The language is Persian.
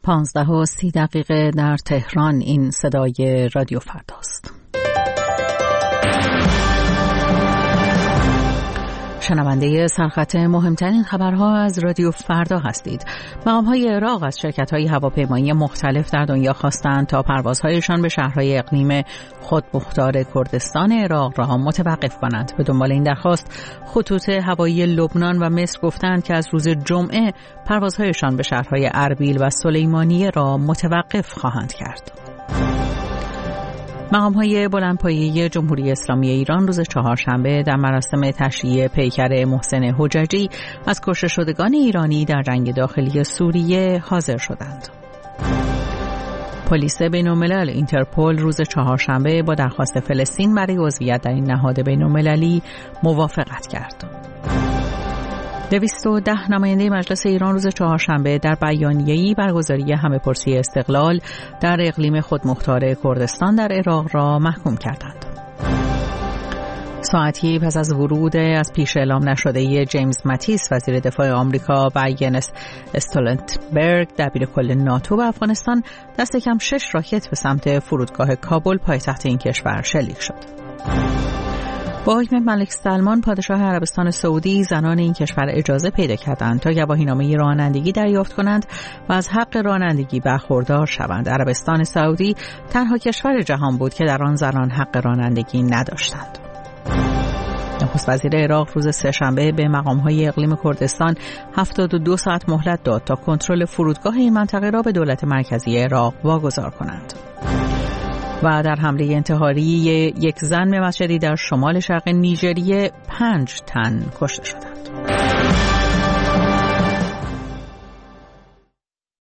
15:30 در تهران. این صدای رادیو فرداست. شنونده سرخط مهمترین خبرها از رادیو فردا هستید. مقام‌های عراق از شرکت‌های هواپیمایی مختلف در دنیا خواستند تا پروازهایشان به شهرهای اقلیم خودمختار کردستان عراق را متوقف کنند. به دنبال این درخواست خطوط هوایی لبنان و مصر گفتند که از روز جمعه پروازهایشان به شهرهای اربیل و سلیمانیه را متوقف خواهند کرد. مقام‌های بلندپایه جمهوری اسلامی ایران روز چهارشنبه در مراسم تشییع پیکر محسن حججی از کشته شدگان ایرانی در جنگ داخلی سوریه حاضر شدند. پلیس بین‌الملل اینترپل روز چهارشنبه با درخواست فلسطین برای عضویت در این نهاد بین‌المللی موافقت کرد. 210 نماینده مجلس ایران روز چهارشنبه در بیانیه‌ای برگزاری همه‌پرسی استقلال در اقلیم خودمختار کردستان در عراق را محکوم کردند. ساعتی پس از ورود از پیش اعلام نشده جیمز ماتیس وزیر دفاع آمریکا و ینس استولتنبرگ دبیرکل ناتو به افغانستان دست کم 6 راکت به سمت فرودگاه کابل پایتخت این کشور شلیک شد. با حکم ملک سلمان پادشاه عربستان سعودی زنان این کشور اجازه پیدا کردند تا گواهینامه رانندگی دریافت کنند و از حق رانندگی برخوردار شوند. عربستان سعودی تنها کشور جهان بود که در آن زنان حق رانندگی نداشتند. نخست وزیر عراق روز سه‌شنبه به مقام‌های اقلیم کردستان 72 ساعت مهلت داد تا کنترل فرودگاه این منطقه را به دولت مرکزی عراق واگذار کنند. و در حمله انتحاری یک زن به مسجدی در شمال شرق نیجریه 5 تن کشته شدند.